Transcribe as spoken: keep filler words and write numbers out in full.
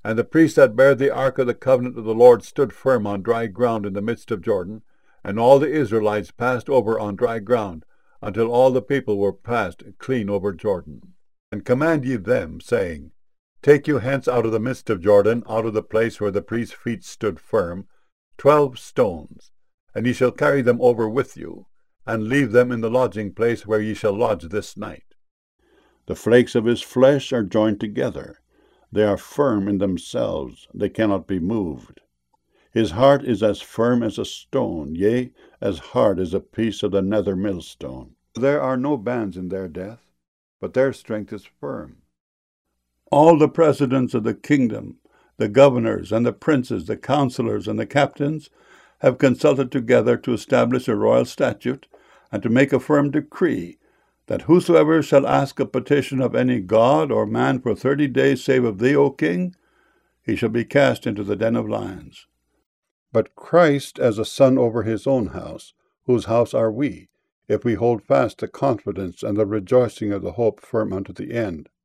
And the priests that bare the ark of the covenant of the Lord stood firm on dry ground in the midst of Jordan, and all the Israelites passed over on dry ground, until all the people were passed clean over Jordan. And command ye them, saying, Take you hence out of the midst of Jordan, out of the place where the priest's feet stood firm, twelve stones, and ye shall carry them over with you, and leave them in the lodging place where ye shall lodge this night. The flakes of his flesh are joined together. They are firm in themselves, they cannot be moved. His heart is as firm as a stone, yea, as hard as a piece of the nether millstone. There are no bands in their death, but their strength is firm. All the presidents of the kingdom, the governors and the princes, the counselors and the captains, have consulted together to establish a royal statute, and to make a firm decree, that whosoever shall ask a petition of any god or man for thirty days save of thee, O king, he shall be cast into the den of lions. But Christ as a son over his own house, whose house are we, if we hold fast the confidence and the rejoicing of the hope firm unto the end.